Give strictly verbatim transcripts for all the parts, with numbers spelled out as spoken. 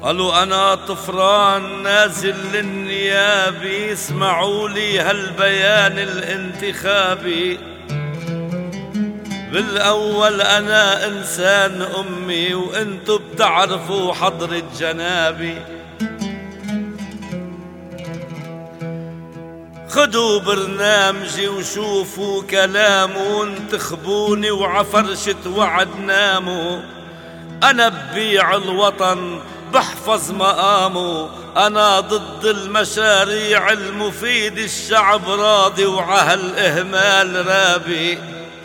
قالوا أنا طفران نازل للنيابي، اسمعوا لي هالبيان الانتخابي. بالأول أنا إنسان أمي وإنتو بتعرفوا حضرة جنابي. خدوا برنامجي وشوفوا كلامه، انتخبوني وعفرشة وعد ناموا. أنا ببيع الوطن بحفظ مقامه، أنا ضد المشاريع المفيد، الشعب راضي وعهل إهمال رابي.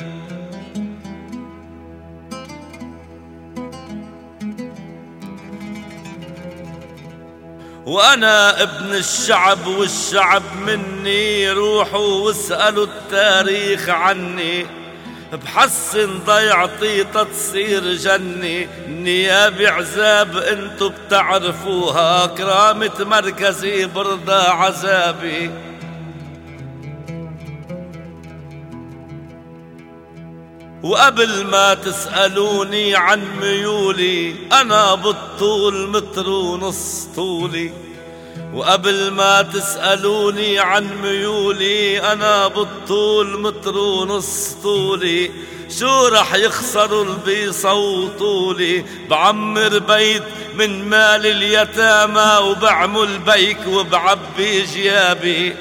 وأنا ابن الشعب والشعب مني، روحوا واسألوا التاريخ عني. بحسن ضيعتي تصير جني، النيابي عذاب انتو بتعرفوها، كرامة مركزي برضى عذابي. وقبل ما تسألوني عن ميولي، أنا بالطول متر ونص طولي. وقبل ما تسألوني عن ميولي، أنا بالطول متر ونص طولي. شو رح يخسروا اللي بيصوتولي؟ بعمر بيت من مال اليتامى، وبعمل بيك وبعبي جيابي.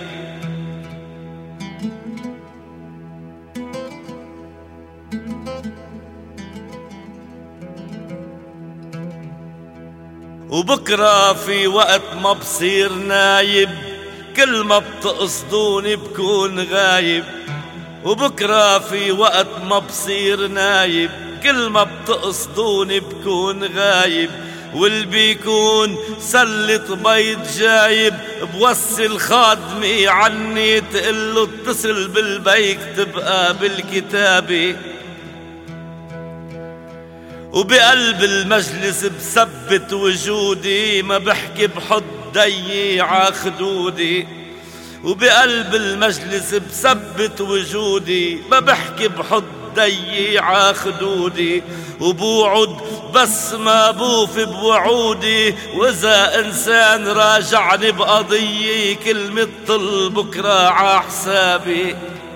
وبكرة في وقت ما بصير نايب، كل ما بتقصدوني بكون غايب. وبكرة في وقت ما بصير نايب، كل ما بتقصدوني بكون غايب. واللي بيكون سلة بيض جايب، بوصل خادمي عني تقله اتصل بالبيك تبقى بالكتابي. وبقلب المجلس بثبت وجودي، ما بحكي بحط دي ع خدودي. وبقلب المجلس بثبت وجودي، ما بحكي بحط دي ع خدودي. وبوعد بس ما بوفي بوعودي، وإذا إنسان راجعني بقضية، كلمة طل بكرة ع حسابي.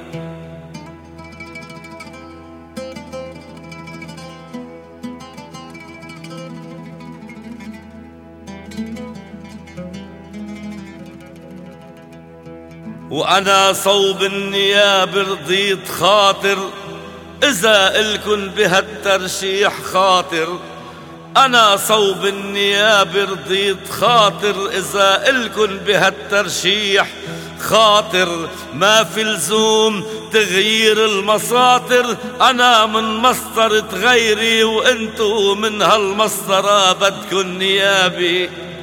وأنا صوب النيابة رضيت خاطر، إذا إلكن بهالترشيح خاطر. أنا صوب النيابة رضيت خاطر، إذا إلكن بهالترشيح خاطر. ما في لزوم تغيير المساطر، أنا من مسطرة غيري وإنتو من هالمسطرة بدكن نيابي.